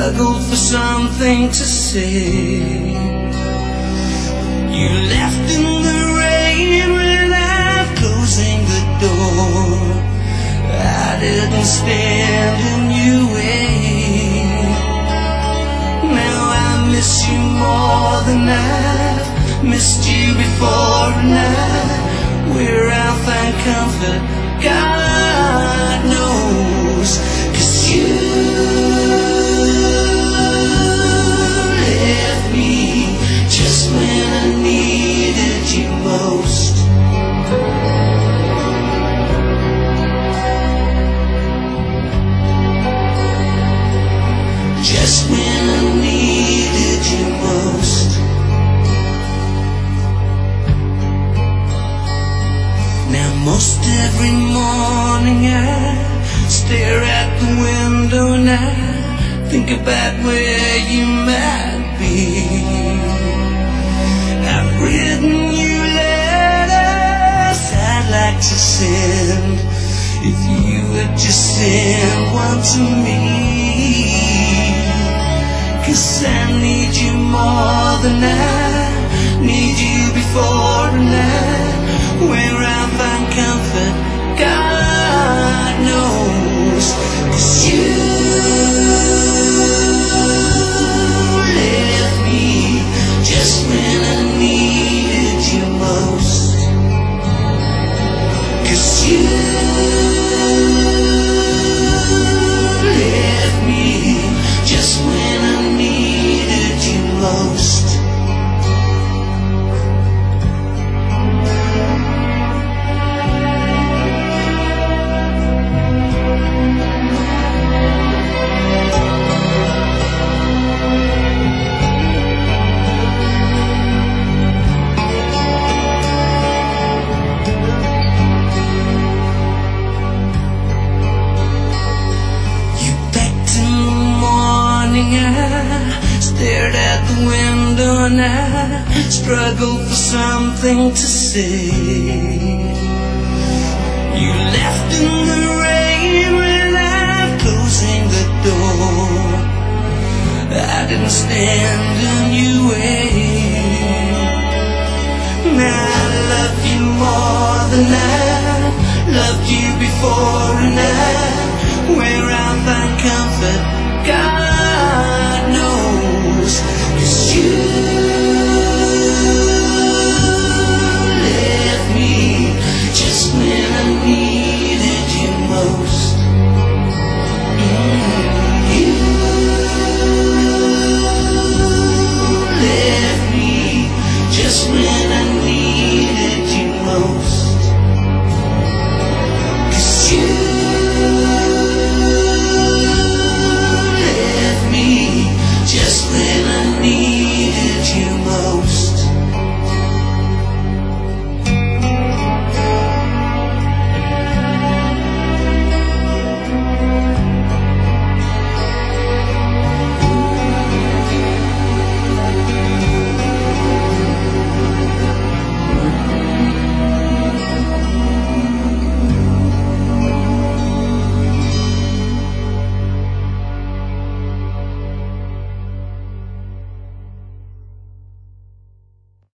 struggled for something to say. You left in the rain without closing the door. I didn't stand in your way. Now I miss you more than I've missed you before, and where I'll find comfort, God knows. 'Cause you left me just when I needed you most. Just when I needed you most. Now most every morning I stare at the window and I think about where you might be. I've written you letters I'd like to send, if you would just send one to me. 'Cause I need you more than I need you before, and where I find comfort, God knows. 'Cause you left me just when I needed you most. 'Cause you left me just when I needed you most. Stared at the window and I struggled for something to say. You left in the rain without closing the door. I didn't stand in your way. Now I love you more than I loved you before, and where I find comfort, God